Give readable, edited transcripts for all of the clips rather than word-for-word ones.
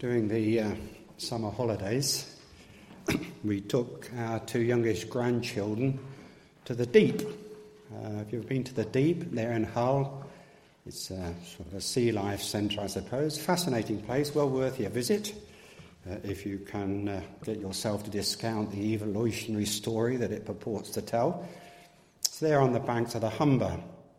During the summer holidays, we took our two youngest grandchildren to the Deep. If you've been to the Deep, there in Hull, it's sort of a sea life centre, I suppose. Fascinating place, well worth your visit, if you can get yourself to discount the evolutionary story that it purports to tell. It's there on the banks of the Humber.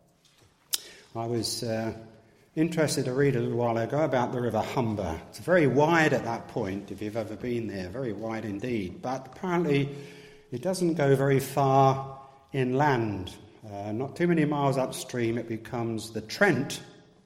I was interested to read a little while ago about the River Humber. It's very wide at that point, if you've ever been there, very wide indeed. But apparently it doesn't go very far inland. Not too many miles upstream, it becomes the Trent.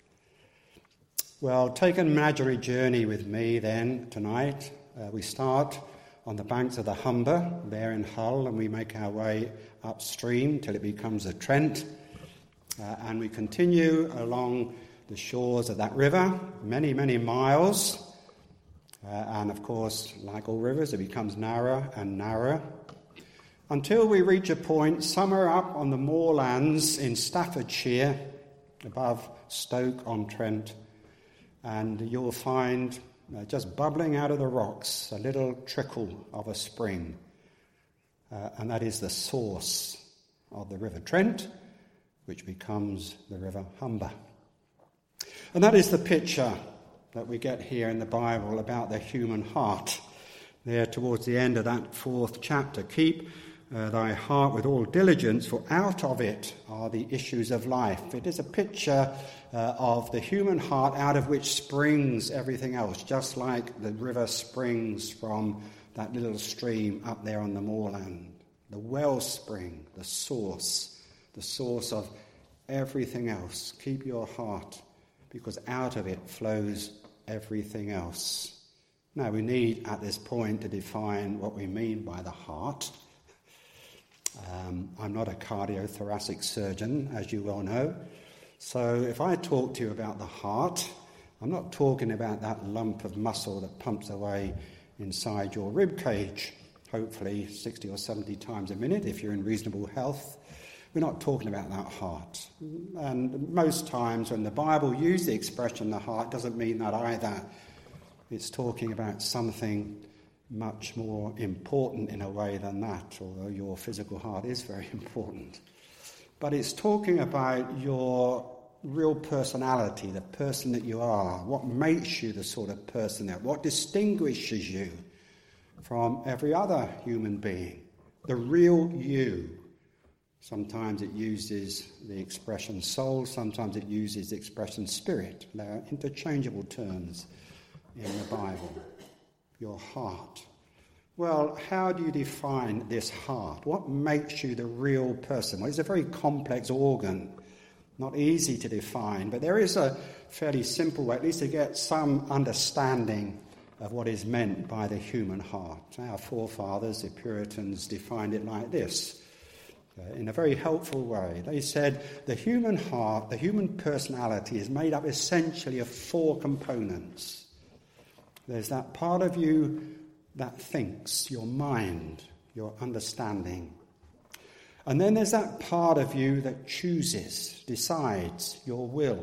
Well, take an imaginary journey with me then tonight. We start on the banks of the Humber, there in Hull, and we make our way upstream till it becomes the Trent. And we continue along the shores of that river, many, many miles. And of course, like all rivers, it becomes narrower and narrower, until we reach a point somewhere up on the moorlands in Staffordshire, above Stoke-on-Trent, and you'll find just bubbling out of the rocks a little trickle of a spring. And that is the source of the River Trent, which becomes the River Humber. And that is the picture that we get here in the Bible about the human heart. There towards the end of that 4th chapter, keep thy heart with all diligence, for out of it are the issues of life. It is a picture of the human heart out of which springs everything else, just like the river springs from that little stream up there on the moorland. The wellspring, the source of everything else. Keep your heart, because out of it flows everything else. Now, we need at this point to define what we mean by the heart. I'm not a cardiothoracic surgeon, as you well know. So if I talk to you about the heart, I'm not talking about that lump of muscle that pumps away inside your rib cage, hopefully 60 or 70 times a minute if you're in reasonable health. We're not talking about that heart. And most times when the Bible uses the expression the heart, doesn't mean that either. It's talking about something much more important in a way than that, although your physical heart is very important. But it's talking about your real personality, the person that you are, what makes you the sort of person that, what distinguishes you from every other human being, the real you. Sometimes it uses the expression soul, sometimes it uses the expression spirit. They're interchangeable terms in the Bible. Your heart. Well, how do you define this heart? What makes you the real person? Well, it's a very complex organ, not easy to define, but there is a fairly simple way, at least to get some understanding of what is meant by the human heart. Our forefathers, the Puritans, defined it like this, in a very helpful way. They said the human heart, the human personality is made up essentially of 4 components. There's that part of you that thinks, your mind, your understanding. And then there's that part of you that chooses, decides, your will.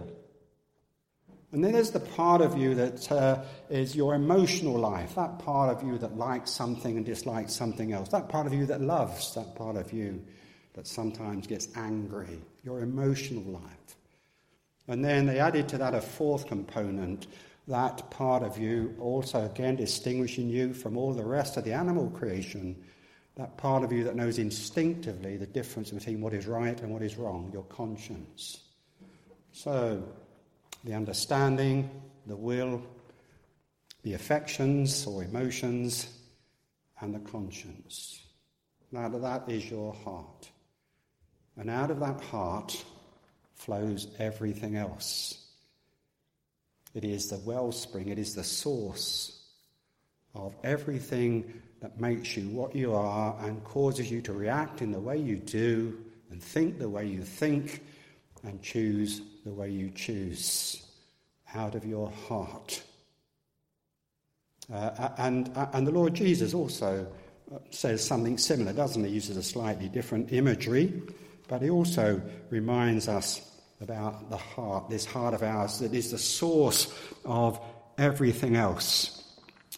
And then there's the part of you that is your emotional life, that part of you that likes something and dislikes something else, that part of you that loves, that part of you that sometimes gets angry, your emotional life. And then they added to that a 4th component, that part of you also, again, distinguishing you from all the rest of the animal creation, that part of you that knows instinctively the difference between what is right and what is wrong, your conscience. So, the understanding, the will, the affections or emotions, and the conscience. Now, that is your heart. And out of that heart flows everything else. It is the wellspring, it is the source of everything that makes you what you are and causes you to react in the way you do and think the way you think and choose the way you choose out of your heart. And the Lord Jesus also says something similar, doesn't he? He uses a slightly different imagery, but he also reminds us about the heart, this heart of ours that is the source of everything else.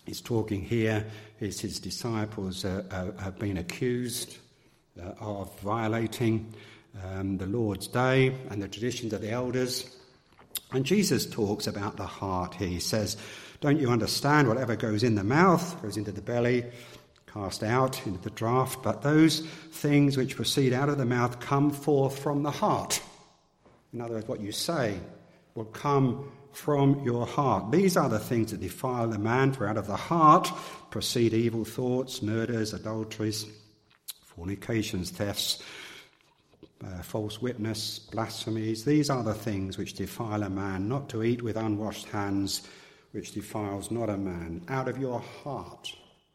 He's talking here, his disciples have been accused of violating the Lord's Day and the traditions of the elders. And Jesus talks about the heart here. He says, don't you understand whatever goes in the mouth, goes into the belly, cast out into the draught, but those things which proceed out of the mouth come forth from the heart. In other words, what you say will come from your heart. These are the things that defile the man, for out of the heart proceed evil thoughts, murders, adulteries, fornications, thefts, false witness, blasphemies. These are the things which defile a man, not to eat with unwashed hands, which defiles not a man. Out of your heart.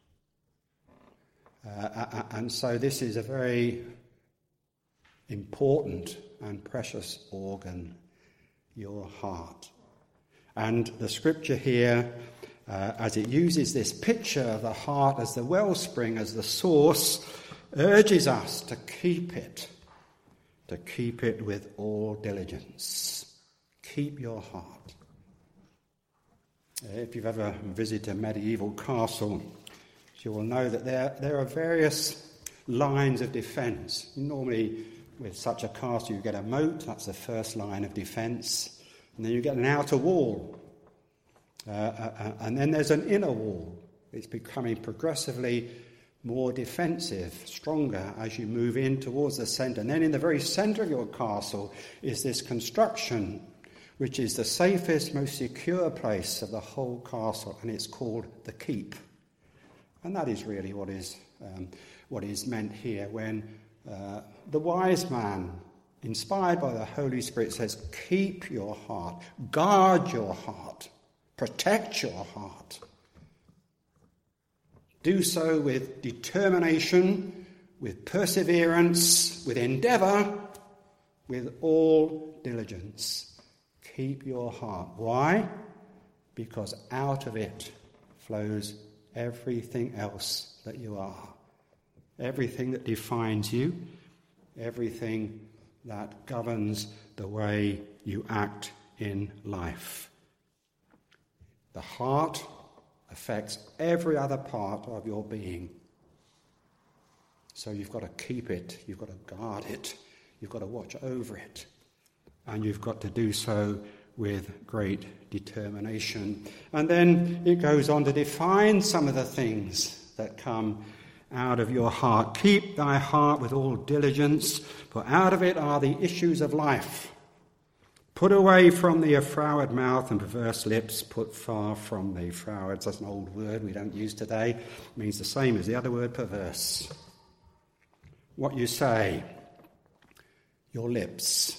And so this is a very important and precious organ, your heart. And the scripture here, as it uses this picture of the heart as the wellspring, as the source, urges us to keep it with all diligence. Keep your heart. If you've ever visited a medieval castle, you will know that there are various lines of defence. Normally, with such a castle, you get a moat, that's the first line of defence, and then you get an outer wall, and then there's an inner wall. It's becoming progressively more defensive, stronger as you move in towards the centre. And then in the very centre of your castle is this construction, which is the safest, most secure place of the whole castle, and it's called the keep. And that is really what is meant here when the wise man, inspired by the Holy Spirit, says, keep your heart, guard your heart, protect your heart. Do so with determination, with perseverance, with endeavour, with all diligence. Keep your heart. Why? Because out of it flows everything else that you are. Everything that defines you, everything that governs the way you act in life. The heart affects every other part of your being. So you've got to keep it, you've got to guard it, you've got to watch over it, and you've got to do so with great determination. And then it goes on to define some of the things that come out of your heart. Keep thy heart with all diligence, for out of it are the issues of life. Put away from thee a froward mouth and perverse lips, put far from thee. Froward, that's an old word we don't use today. It means the same as the other word, perverse. What you say, your lips.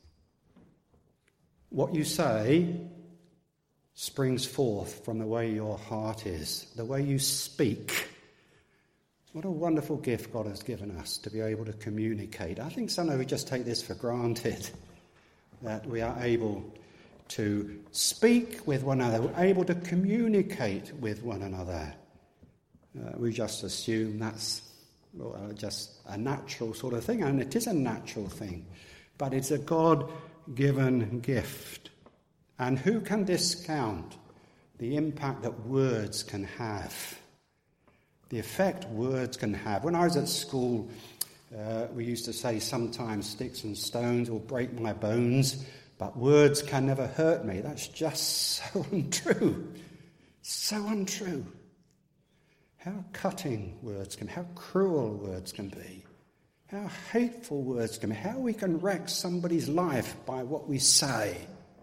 What you say springs forth from the way your heart is, the way you speak. What a wonderful gift God has given us to be able to communicate. I think sometimes we just take this for granted, that we are able to speak with one another, we're able to communicate with one another. We just assume that's just a natural sort of thing, and it is a natural thing, but it's a God-given gift. And who can discount the impact that words can have? The effect words can have. When I was at school, we used to say sometimes sticks and stones will break my bones, but words can never hurt me. That's just so untrue. So untrue. How cutting words can be, how cruel words can be, how hateful words can be, how we can wreck somebody's life by what we say.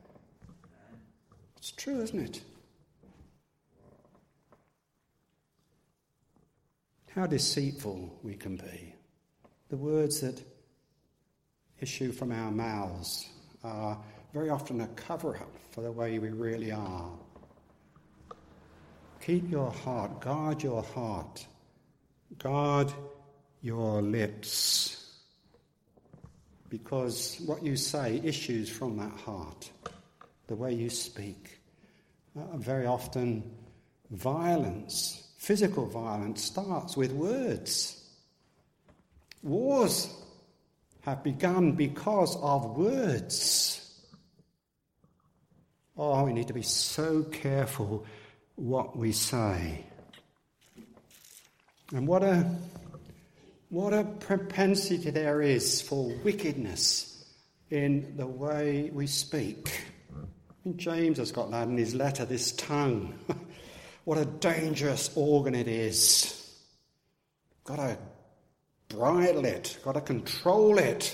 It's true, isn't it? How deceitful we can be. The words that issue from our mouths are very often a cover-up for the way we really are. Keep your heart, guard your heart, guard your lips, because what you say issues from that heart, the way you speak. Very often violence, physical violence, starts with words. Wars have begun because of words. Oh, we need to be so careful what we say. And what a propensity there is for wickedness in the way we speak. And James has got that in his letter, this tongue. What a dangerous organ it is. Got to bridle it, got to control it.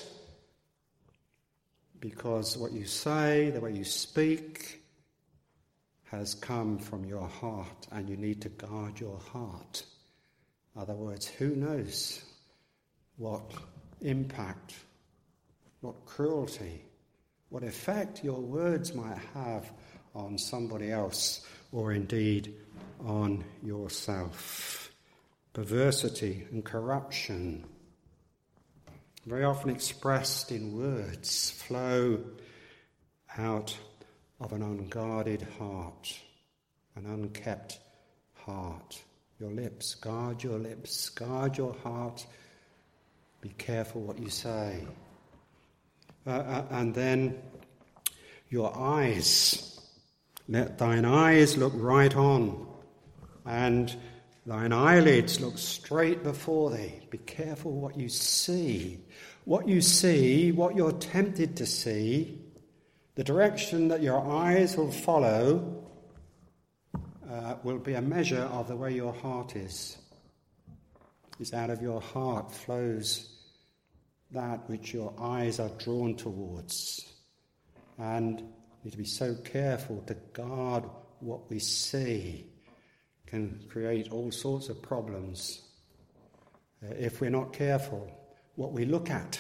Because what you say, the way you speak, has come from your heart, and you need to guard your heart. In other words, who knows what impact, what cruelty, what effect your words might have on somebody else, or indeed on yourself. Perversity and corruption, very often expressed in words, flow out of an unguarded heart, an unkept heart. Your lips, guard your heart. Be careful what you say. And then your eyes. Let thine eyes look right on, and thine eyelids look straight before thee. Be careful what you see. What you see, what you're tempted to see, the direction that your eyes will follow will be a measure of the way your heart is. It's out of your heart flows that which your eyes are drawn towards. And we need to be so careful to guard what we see. Can create all sorts of problems if we're not careful what we look at.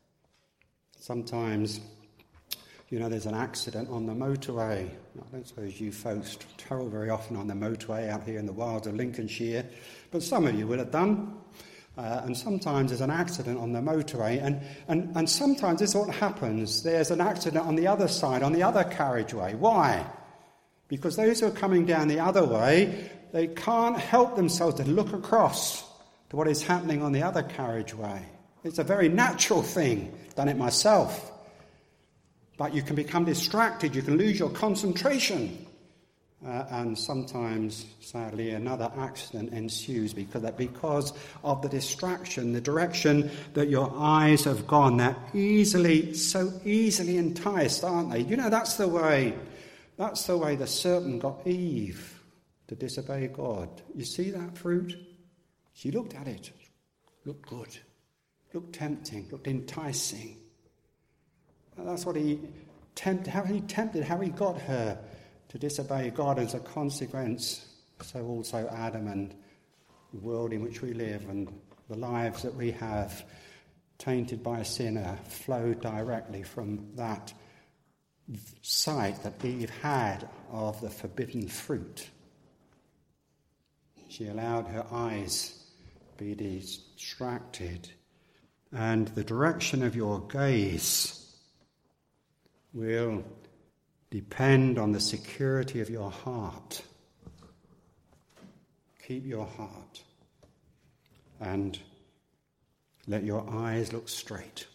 Sometimes, there's an accident on the motorway. I don't suppose you folks travel very often on the motorway out here in the wilds of Lincolnshire, but some of you will have done. And sometimes there's an accident on the motorway, and sometimes this is what happens. There's an accident on the other side, on the other carriageway. Why? Because those who are coming down the other way, they can't help themselves to look across to what is happening on the other carriageway. It's a very natural thing. I've done it myself. But you can become distracted. You can lose your concentration. And sometimes, sadly, another accident ensues because of the distraction, the direction that your eyes have gone. They're so easily enticed, aren't they? That's the way the serpent got Eve to disobey God. You see that fruit? She looked at it. Looked good. Looked tempting. Looked enticing. And that's what he tempted, how he got her to disobey God. As a consequence, so also Adam and the world in which we live and the lives that we have, tainted by sin, flow directly from that sight that Eve had of the forbidden fruit. She allowed her eyes to be distracted, and the direction of your gaze will depend on the security of your heart. Keep your heart and let your eyes look straight.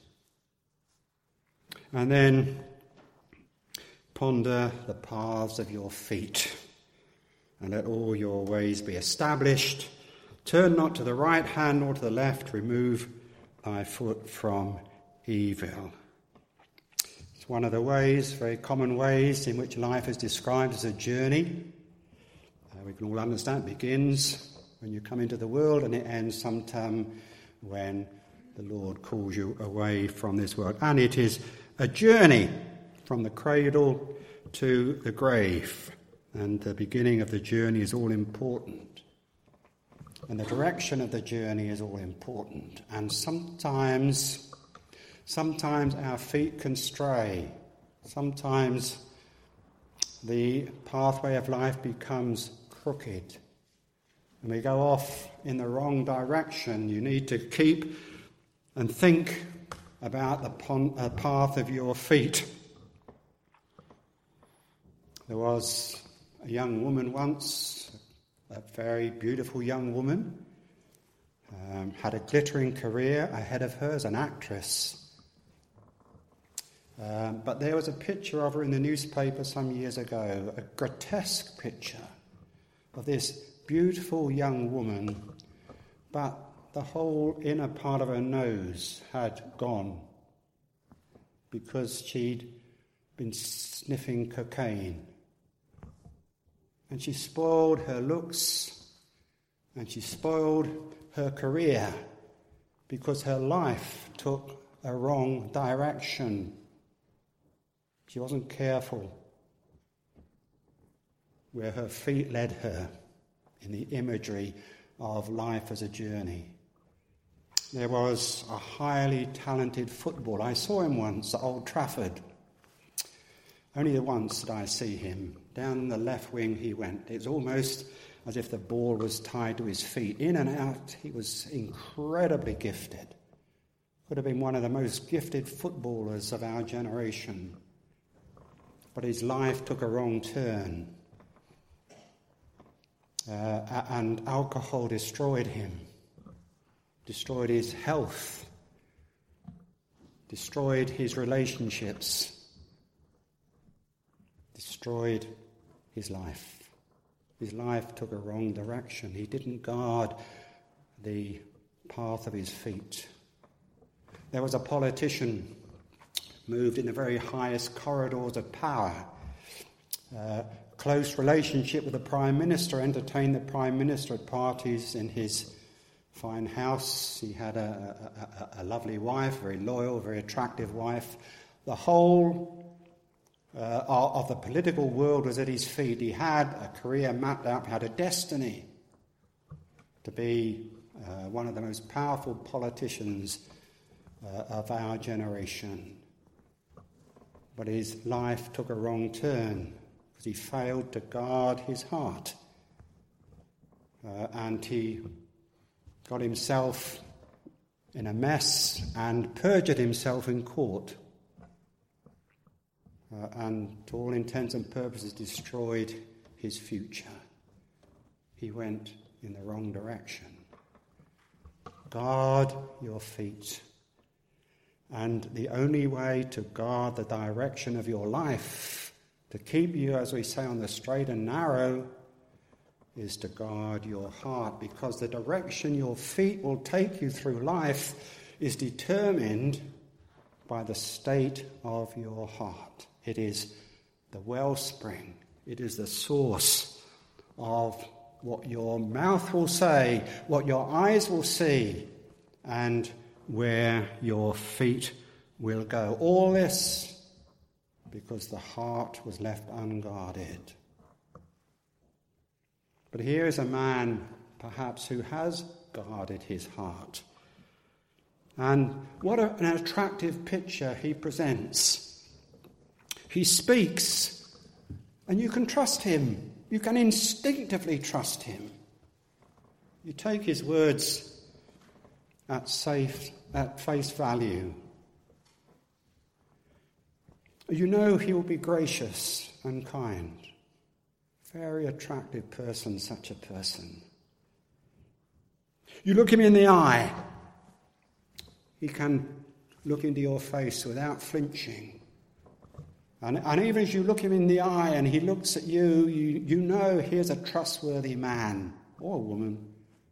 And then ponder the paths of your feet, and let all your ways be established. Turn not to the right hand nor to the left. Remove thy foot from evil. It's one of the ways, very common ways, in which life is described as a journey. We can all understand it begins when you come into the world, and it ends sometime when the Lord calls you away from this world. And it is a journey from the cradle to the grave. And the beginning of the journey is all important. And the direction of the journey is all important. And sometimes our feet can stray. Sometimes the pathway of life becomes crooked. And we go off in the wrong direction. You need to keep and think about the path of your feet. There was a young woman once, a very beautiful young woman, had a glittering career ahead of her as an actress. But there was a picture of her in the newspaper some years ago, a grotesque picture of this beautiful young woman, but the whole inner part of her nose had gone because she'd been sniffing cocaine. And she spoiled her looks, and she spoiled her career because her life took a wrong direction. She wasn't careful where her feet led her in the imagery of life as a journey. There was a highly talented footballer. I saw him once at Old Trafford. Only once did I see him. Down the left wing he went. It was almost as if the ball was tied to his feet. In and out, he was incredibly gifted. Could have been one of the most gifted footballers of our generation. But his life took a wrong turn. And alcohol destroyed him, destroyed his health, destroyed his relationships, destroyed his life. His life took a wrong direction. He didn't guard the path of his feet. There was a politician moved in the very highest corridors of power. Close relationship with the Prime Minister, entertained the Prime Minister at parties in his fine house. He had a lovely wife, very loyal, very attractive wife. The whole of the political world was at his feet. He had a career mapped out, had a destiny to be one of the most powerful politicians of our generation. But his life took a wrong turn. He failed to guard his heart, and he got himself in a mess and perjured himself in court, and to all intents and purposes destroyed his future. He went in the wrong direction. Guard your feet, and the only way to guard the direction of your life, to keep you, as we say, on the straight and narrow, is to guard your heart, because the direction your feet will take you through life is determined by the state of your heart. It is the wellspring, it is the source of what your mouth will say, what your eyes will see, and where your feet will go. All this because the heart was left unguarded. But here is a man, perhaps, who has guarded his heart. And what an attractive picture he presents. He speaks, and you can trust him. You can instinctively trust him. You take his words at face value. You know he will be gracious and kind. Very attractive person, such a person. You look him in the eye. He can look into your face without flinching. And even as you look him in the eye and he looks at you, you know here's a trustworthy man or woman.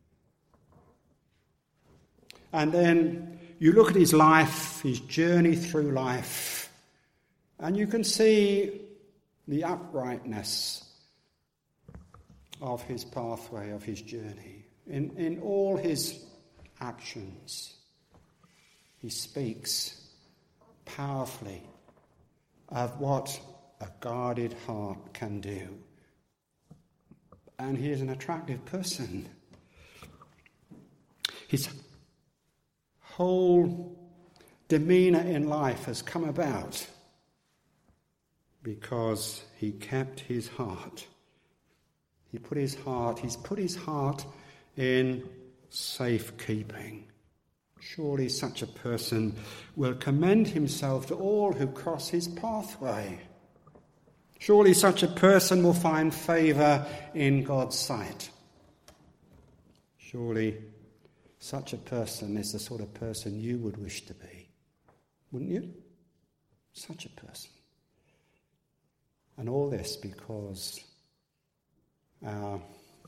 And then you look at his life, his journey through life, and you can see the uprightness of his pathway, of his journey. In all his actions, he speaks powerfully of what a guarded heart can do. And he is an attractive person. His whole demeanour in life has come about because he kept his heart. He's put his heart in safekeeping. Surely such a person will commend himself to all who cross his pathway. Surely such a person will find favour in God's sight. Surely such a person is the sort of person you would wish to be, wouldn't you? Such a person. And all this because our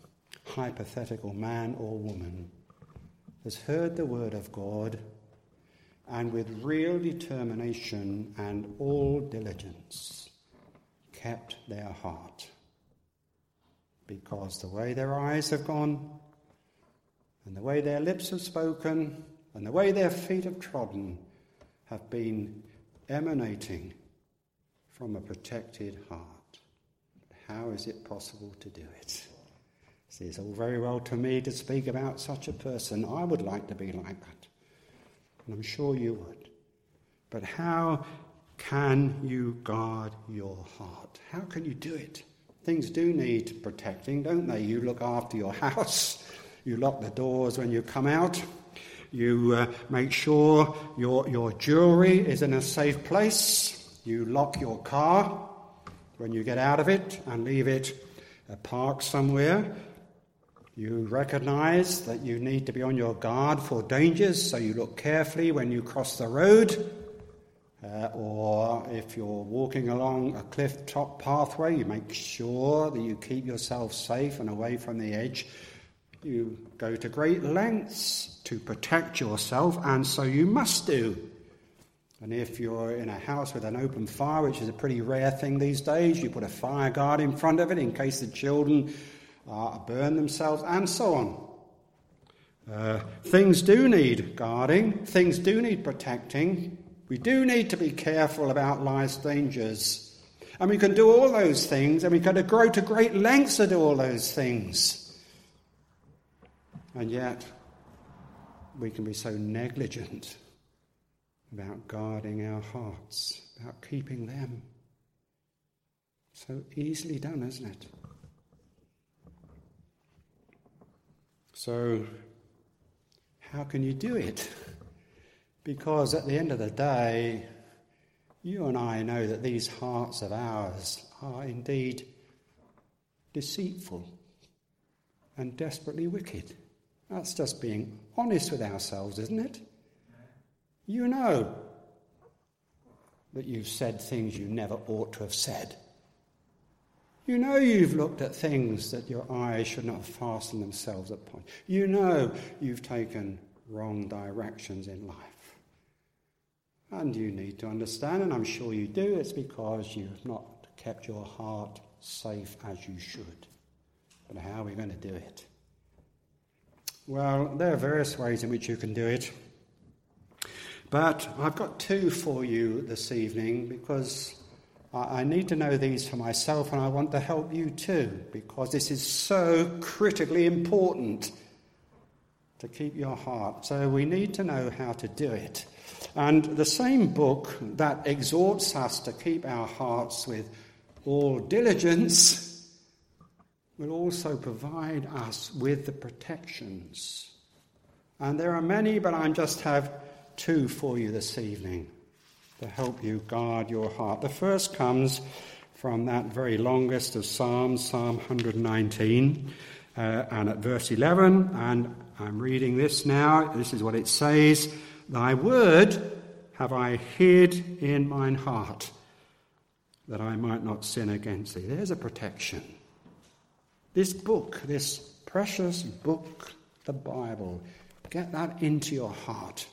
hypothetical man or woman has heard the word of God and with real determination and all diligence kept their heart. Because the way their eyes have gone, and the way their lips have spoken, and the way their feet have trodden, have been emanating from a protected heart. How is it possible to do it? See, it's all very well to me to speak about such a person. I would like to be like that, and I'm sure you would. But how can you guard your heart? How can you do it? Things do need protecting, don't they? You look after your house. You lock the doors when you come out. You make sure your jewellery is in a safe place. You lock your car when you get out of it and leave it parked somewhere. You recognise that you need to be on your guard for dangers, so you look carefully when you cross the road. Or if you're walking along a cliff-top pathway, you make sure that you keep yourself safe and away from the edge. You go to great lengths to protect yourself, and so you must do. And if you're in a house with an open fire, which is a pretty rare thing these days, you put a fire guard in front of it in case the children burn themselves, and so on. Things do need guarding. Things do need protecting. We do need to be careful about life's dangers. And we can do all those things, and we can go to great lengths to do all those things. And yet, we can be so negligent about guarding our hearts, about keeping them. So easily done, isn't it? So, how can you do it? Because at the end of the day, you and I know that these hearts of ours are indeed deceitful and desperately wicked. That's just being honest with ourselves, isn't it? You know that you've said things you never ought to have said. You know you've looked at things that your eyes should not have fastened themselves upon. You know you've taken wrong directions in life. And you need to understand, and I'm sure you do, it's because you've not kept your heart safe as you should. But how are we going to do it? Well, there are various ways in which you can do it. But I've got two for you this evening, because I need to know these for myself, and I want to help you too, because this is so critically important to keep your heart. So we need to know how to do it. And the same book that exhorts us to keep our hearts with all diligence will also provide us with the protections. And there are many, but I just have two for you this evening to help you guard your heart. The first comes from that very longest of Psalms, Psalm 119, and at verse 11, and I'm reading this now. This is what it says: Thy word have I hid in mine heart, that I might not sin against thee. There's a protection. This book, this precious book, the Bible, get that into your heart.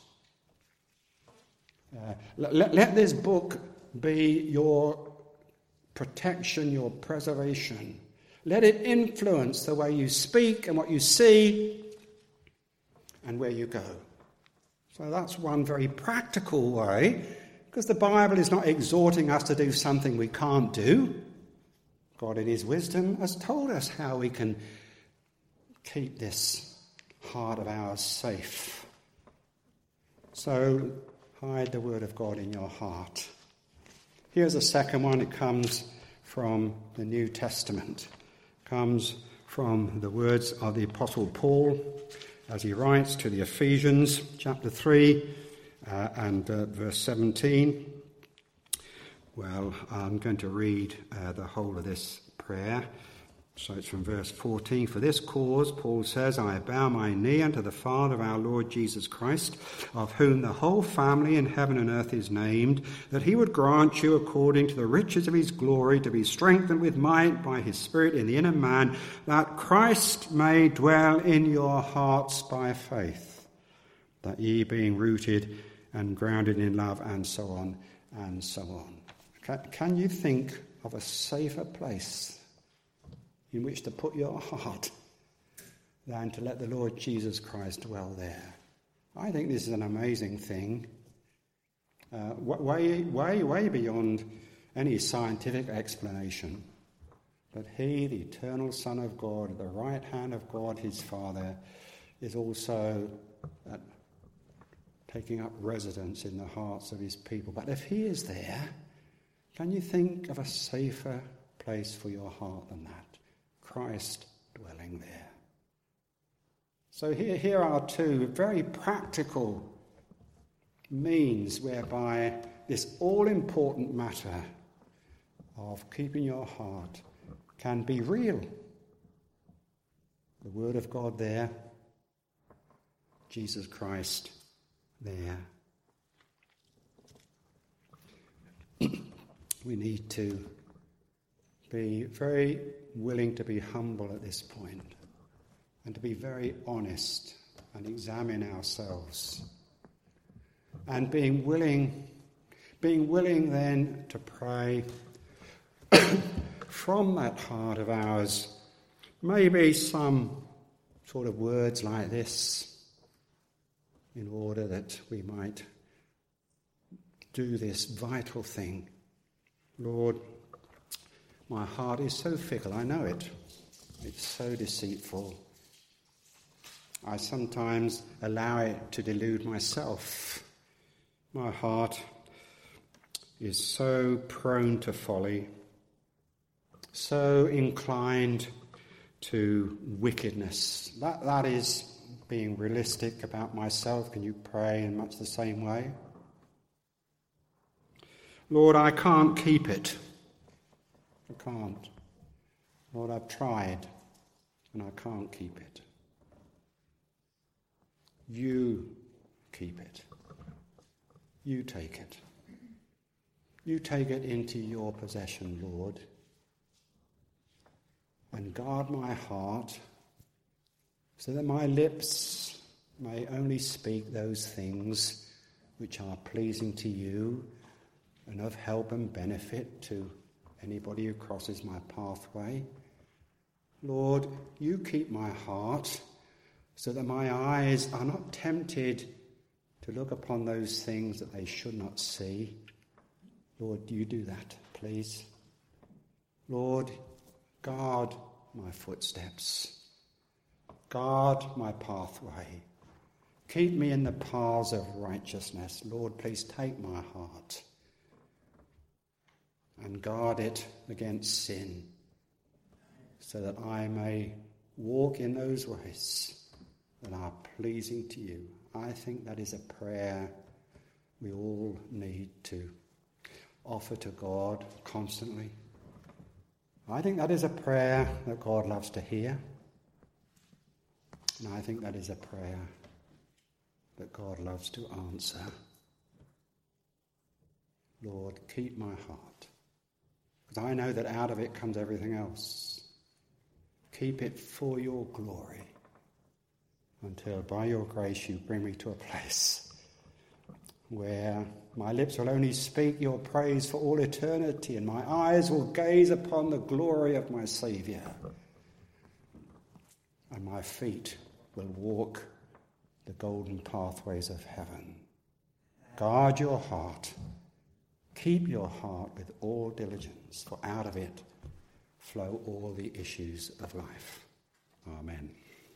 Let this book be your protection, your preservation. Let it influence the way you speak and what you see and where you go. So that's one very practical way, because the Bible is not exhorting us to do something we can't do. God in his wisdom has told us how we can keep this heart of ours safe. So hide the word of God in your heart. Here's a second one. It comes from the New Testament. It comes from the words of the Apostle Paul as he writes to the Ephesians, chapter 3 and verse 17. Well, I'm going to read the whole of this prayer, So it's from verse 14. For this cause, Paul says, I bow my knee unto the Father of our Lord Jesus Christ, of whom the whole family in heaven and earth is named, that he would grant you, according to the riches of his glory, to be strengthened with might by his Spirit in the inner man, that Christ may dwell in your hearts by faith, that ye being rooted and grounded in love, and so on and so on. Can you think of a safer place in which to put your heart than to let the Lord Jesus Christ dwell there? I think this is an amazing thing, way beyond any scientific explanation. But he, the eternal Son of God, at the right hand of God his Father, is also taking up residence in the hearts of his people. But if he is there, can you think of a safer place for your heart than that? Christ dwelling there. So here are two very practical means whereby this all-important matter of keeping your heart can be real. The Word of God there, Jesus Christ there. We need to be very willing to be humble at this point and to be very honest and examine ourselves. And being willing then to pray from that heart of ours, maybe some sort of words like this, in order that we might do this vital thing. Lord, my heart is so fickle, I know it. It's so deceitful. I sometimes allow it to delude myself. My heart is so prone to folly, so inclined to wickedness. That is being realistic about myself. Can you pray in much the same way? Lord, I can't keep it. I can't. Lord, I've tried and I can't keep it. You keep it. You take it. You take it into your possession, Lord, and guard my heart so that my lips may only speak those things which are pleasing to you and of help and benefit to anybody who crosses my pathway. Lord, you keep my heart so that my eyes are not tempted to look upon those things that they should not see. Lord, you do that, please. Lord, guard my footsteps. Guard my pathway. Keep me in the paths of righteousness. Lord, please take my heart and guard it against sin, so that I may walk in those ways that are pleasing to you. I think that is a prayer we all need to offer to God constantly. I think that is a prayer that God loves to hear. And I think that is a prayer that God loves to answer. Lord, keep my heart, because I know that out of it comes everything else. Keep it for your glory until by your grace you bring me to a place where my lips will only speak your praise for all eternity and my eyes will gaze upon the glory of my Saviour and my feet will walk the golden pathways of heaven. Guard your heart. Keep your heart with all diligence, for out of it flow all the issues of life. Amen.